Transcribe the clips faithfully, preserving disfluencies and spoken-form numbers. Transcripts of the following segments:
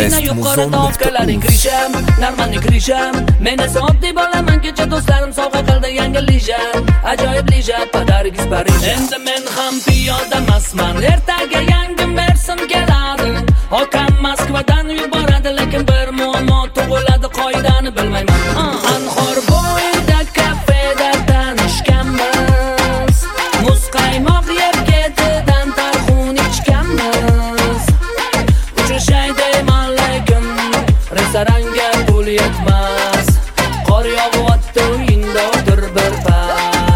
Mashina yuqori topkalaring kirisham, narmanni kirisham. Men esa oddiy bolaman, kecha do'stlarim sovg'a qildi yangi lija. Ajoyib lija, padargiz Parij. Endi men ham piyoda emasman, ertaga yangi Mersin keladi. Okam Moskvadan yuboradi, lekin bir muammo tug'iladi, qoidani bilmayman. Anhor bo'yida kafeda tanishganmiz. Muzqaymoq yeb ketidan tarxun ichganmiz. Uchrashay deyman, lekin restoranga pul yetmas. Qor yog'yapti, uyingda o'tir bir pas.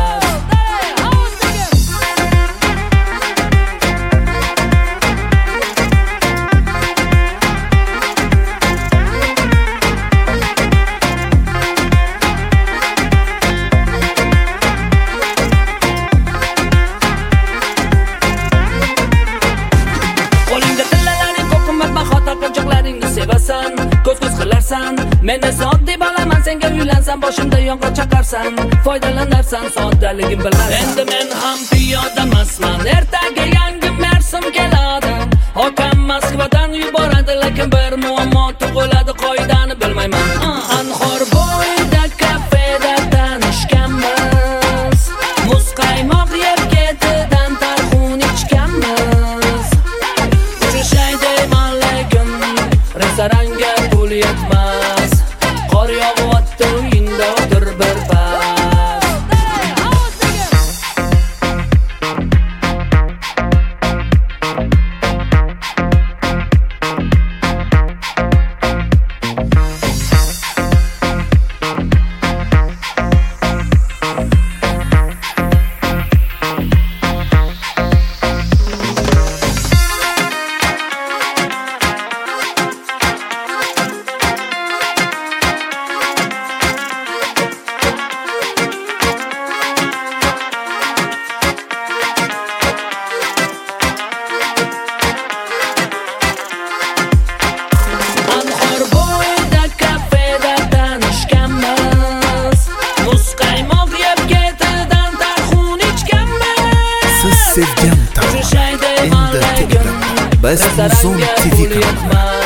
Ko'z-ko'z qilarsan, men esa oddiy bolaman, senga uylansam boshimda yong'oq chaqarsan, foydalanarsan soddaligim bilan. Endi men ham piyoda emasman, ertaga yangi Mersin keladi. Okam Moskvadan yuboradi, lekin bir muammo tug'iladi, qoidani bilmayman. Anhor bo'yida kafeda tanishganmiz. Muzqaymoq yeb ketidan tarxun ichganmiz. Uchrashay deyman, lekin restoranga pul yetmas. Qor yog'yapti, uyingda o'tir bir pas. Sevgan taraflar endi to'g'ri. Biz Muzon T V kanali